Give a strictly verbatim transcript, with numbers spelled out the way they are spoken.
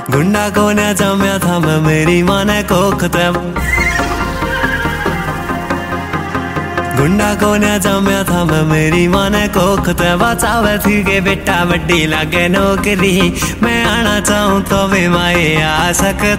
गुंडा को न जम्या था मैं मेरी माँ ने कोख तब गुंडा को न जम्या था मैं मेरी माँ ने कोख ते बचावे थी के बेटा बड्डी लागे नौकरी मैं आना चाहूँ तो भी माए आ सकता